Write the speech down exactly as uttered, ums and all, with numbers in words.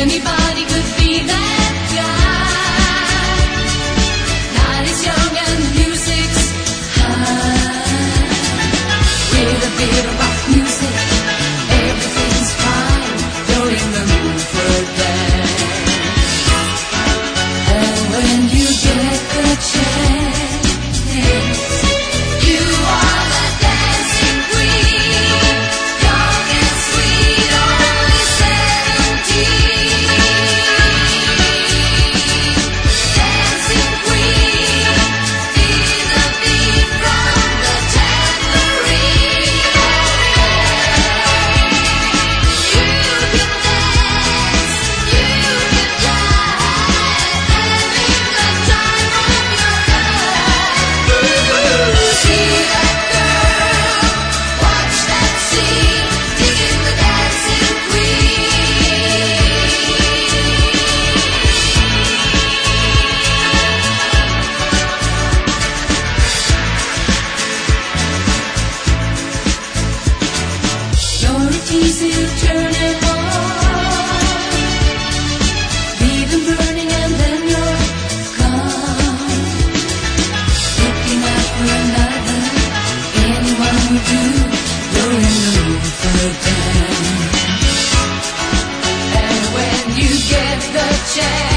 Anybody could be that guy. Night is young and the music's high. With a bit of rock music, everything's fine. You're in the mood for a dance. And when you get the chance, you are the dancing queen. Young and sweet, only seventeen. Dancing queen, feel the beat from the tambourine. You can dance, you can jive, having the time of your life. See that girl, watch that scene, digging the dancing queen. You're a teasy turning on, leave them burning and then you're gone. Looking out for another, anyone would do. You're in the mood for a dance. And when you get the chance,